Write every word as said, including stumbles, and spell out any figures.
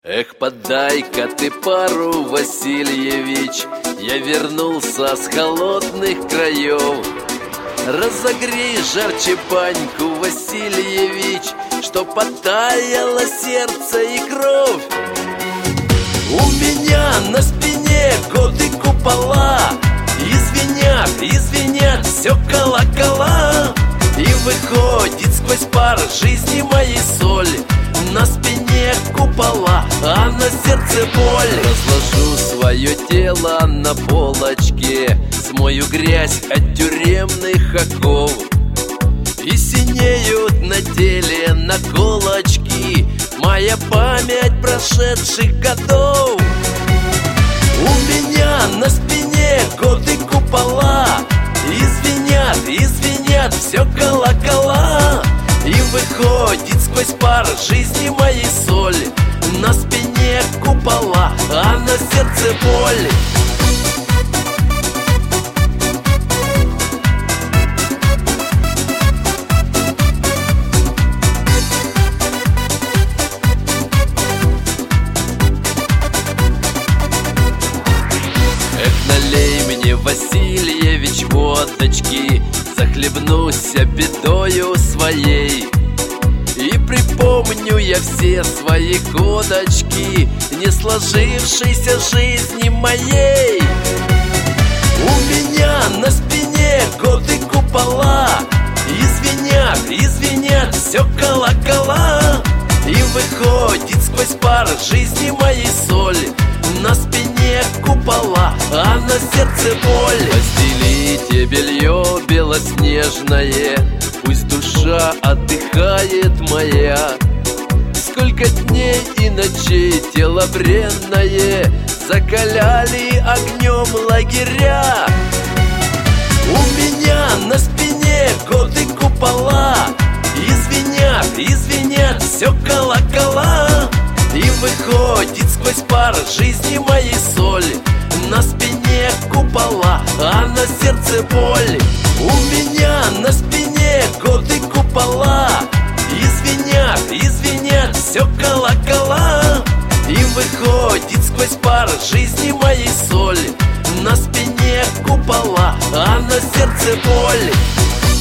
Эх, подай-ка ты пару, Васильевич, я вернулся с холодных краев. Разогрей жарче баньку, Васильевич, чтоб потаяло сердце и кровь. У меня на спине годы купола, извинят, извинят, все колокола. И выходит сквозь пар жизни моей соль. На спине купола, а на сердце боль. Разложу свое тело на полочке, смою грязь от тюремных оков. И синеют на теле наколочки, моя память прошедших годов. У меня на спине годы купола, извинят, извинят, все колокола. И выходит сквозь пар жизни моей соль. На спине купола, а на сердце боль. Эх, налей мне, Васильевич, водочки, захлебнусь бедою своей. И припомню я все свои годочки не сложившейся жизни моей. У меня на спине годы купола, извинят, извинят, все колокола. И выходит сквозь пар жизни моей соль. На спине купола, а на сердце боль. Постелите белье белоснежное, пусть душа отдыхает моя. Сколько дней и ночей тело бренное закаляли огнем лагеря. У меня на спине годы купола, извинят, извинят, все колокола. И выходит сквозь пар жизни моей соль. На спине купола, а на сердце боль. У меня на спине годы купола, извинят, извинят, все колокола. И выходит сквозь пар жизни моей соль. На спине купола, а на сердце боль.